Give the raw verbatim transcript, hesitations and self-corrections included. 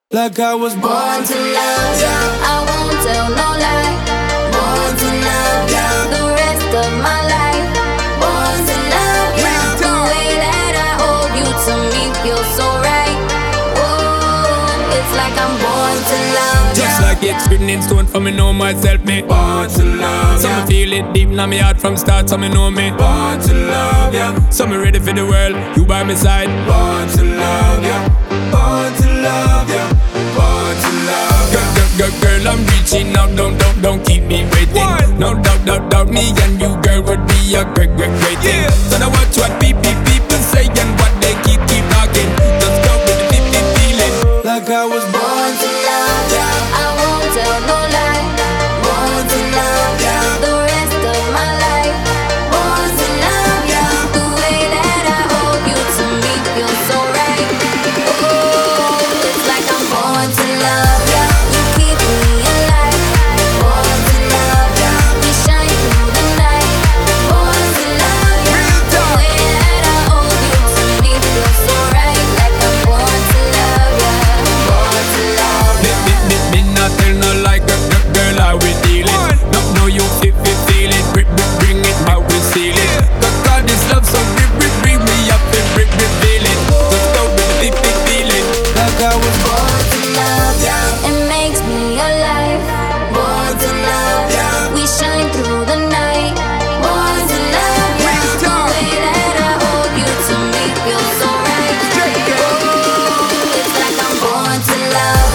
Like I was born, Born to love, yeah. I won't tell no lie. Born to love, Yeah. the rest of my life. Born to love, Real the talk. way that I hold you to me feels so right. Oh, it's like I'm born to love. Just like it's written in stone for me know myself, me Born to love, So yeah. me feel it deep in my heart from start, so me know me Born to love, yeah. So me ready for the world, you by my side. Born to love, yeah. Born to love, yeah. Born to love, Girl, yeah. girl, girl, girl, I'm reaching out, don't, don't, don't keep me waiting. What? No doubt, doubt, doubt, me and you, girl, would be a great, great, great thing. Yeah. So now watch what people, people say and what they keep, keep talking. Just go with the deep, deep feeling. Like I was born, Born to love, yeah. I won't tell no lie. Born to love, Yeah. the rest of my life. Born to love, Yeah. the way that I hold you to me feels so right. Oh, it's like I'm born to love, yeah. You keep me alive. Born to love, yeah. We shine through the night. Born to love, yeah. Real The talk. way that I hold you to me feels so right. Like I'm born to love, yeah. Born to love, Me, me, me, me not tell no like girl, girl, girl, how we dealing. What? No, no, you feel, feel, feel it, bring, bring, bring it, how we seal it. Cause God this love so bring, bring, bring me up and bring, bring, feel it. Just go with the deep, deep feeling. like I was born, born to love, yeah. it makes me alive. Born to love, Yeah. we shine through the night. Born to love, Real the talk. way that I hold you to me feels so right. Straight up. Oh, it's like I'm born to love.